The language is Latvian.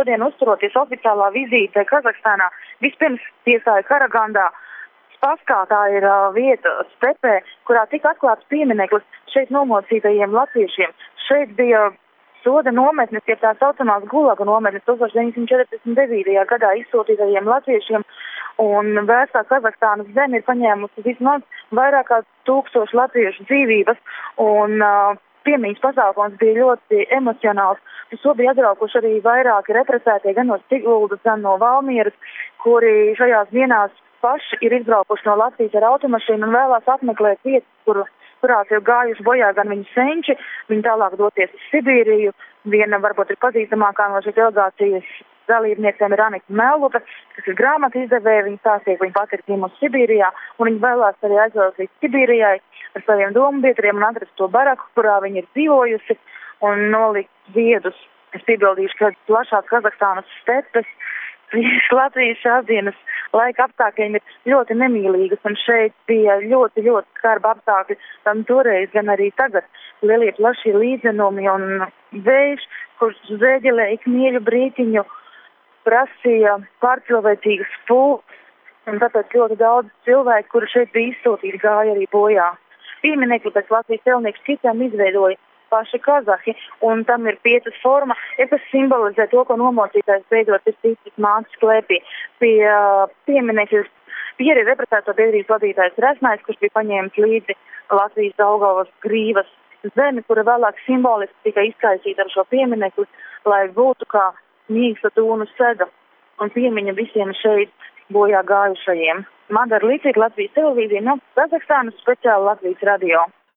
šodien uzturoties oficiālā vizīte Kazahstānā, vispirms piesāja Karagandā. Spaskā tā ir vieta stepē, kurā tika atklāts piemineklis šeit nomocītajiem latviešiem. Šeit bija soda nometnes, ja tā saucamās Gulaga nometnes 1949. Gadā izsūtītajiem latviešiem, un vēstā Kazahstānas zeme ir paņēmusi vismaz vairāk kā 1000 latviešu dzīvības, un piemiņas pasākums bija ļoti emocionāls. Uz to bija atbraukuši arī vairāki represētie gan no Siguldas, gan no Valmieras, kuri šajās dienās paši ir izbraukuši no Latvijas ar automašīnu un vēlās apmeklēt vietas, kurās ir gājuši bojā gan viņu senči, viņi tālāk doties uz Sibīriju. Viena varbūt ir pazīstamākā no šīs delegācijas dalībniecēm ir Anika Mellupe, kas ir grāmatu izdevēja, viņa stāstīja, ka viņa pati ir dzimusi Sibīrijā, un viņa vēlās arī aizvēlēt līdz Sibīrijai ar saviem dombiedriem un atrast to baraku, kurā viņa ir dzīvojusi, un nolikt ziedus. Es piebildīšu, ka plašās Kazahstānas stepes Latvijas šās dienas laika apstākļiem ir ļoti nemīlīgas, un šeit bija ļoti, ļoti skarba apstākļi, gan toreiz, gan arī tagad. Lielie plašie līdzenumi un vējš, kurš zēģelēja kmieļu brītiņu, prasīja pārcilvēcīgas pūles, un tāpēc ļoti daudz cilvēku, kuri šeit bija izsūtīti, gāja arī bojā. Pieminekli pēc Latvijas celnieku skicēm izveidoja paši kazahi, un tam ir piecas forma, kas simbolizē to, ko nomocītājs beidzot ir ticis mātes klēpī. Pie pieminekļus bija arī represēto biedrības vadītājs Resnais, kurš bija paņēmis līdzi Latvijas Daugavas grīvas zemi, kura vēlāk simboliski tika izkaisīta ar šo pieminekli, lai būtu kā mīksta tūnu seda un piemiņa visiem šeit bojā gājušajiem. Madara Līcīga, Latvijas televīzija, no Kazahstānas, speciāli Latvijas radio.